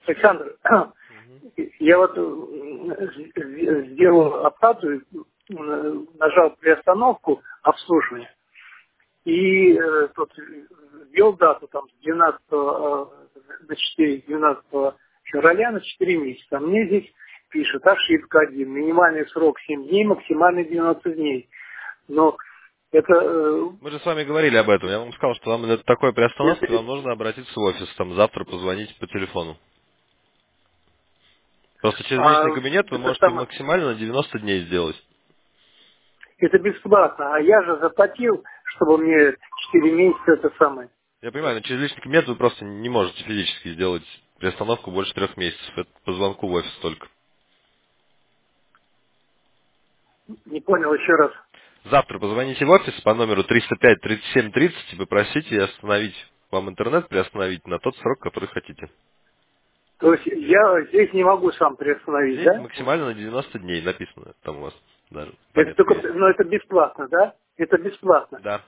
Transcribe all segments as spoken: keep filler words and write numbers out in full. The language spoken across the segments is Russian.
Александр, Мгм. я вот э, сделал оплату, э, нажал приостановку обслуживания и э, тут ввел дату там с двенадцатого э, на четыре, двенадцатого февраля на четыре месяца. А мне здесь пишет ошибка один, минимальный срок семь дней, максимальный девяносто дней. Но это, э, Мы же с вами говорили об этом. Я вам сказал, что вам на такой приостановке это, вам нужно обратиться в офис, там завтра позвонить по телефону. Просто через а, личный кабинет вы это можете самое. максимально на девяносто дней сделать. Это бесплатно, а я же заплатил, чтобы мне четыре месяца это самое. Я понимаю, но через личный кабинет вы просто не можете физически сделать приостановку больше трех месяцев. Это по звонку в офис только. Не понял еще раз. Завтра позвоните в офис по номеру триста пять тридцать семь тридцать и попросите остановить вам интернет, приостановить на тот срок, который хотите. То есть я здесь не могу сам приостановить, Здесь да? максимально на девяносто дней написано. Там у вас даже Это пометка только, есть. но это бесплатно, да? Это бесплатно. Да.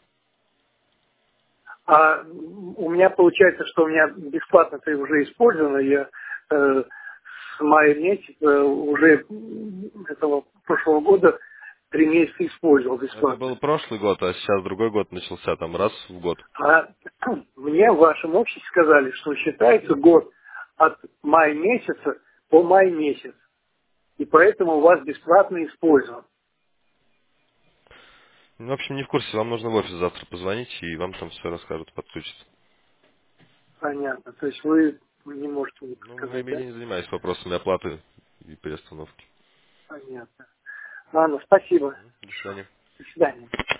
А у меня получается, что у меня бесплатно-то уже использовано. Я э, с мая месяца уже м, этого прошлого года три месяца использовал Это бесплатно. был прошлый год, а сейчас другой год начался, там раз в год. А мне в вашем обществе сказали, что считается год от мая месяца по май месяц. И поэтому у вас бесплатно использован. Ну, в общем, не в курсе, вам нужно в офис завтра позвонить, и вам там все расскажут, подключат. Понятно. То есть вы не можете мне Ну, я подсказать, да? не занимаюсь вопросами оплаты и приостановки. Понятно. Ладно, спасибо. До свидания. До свидания.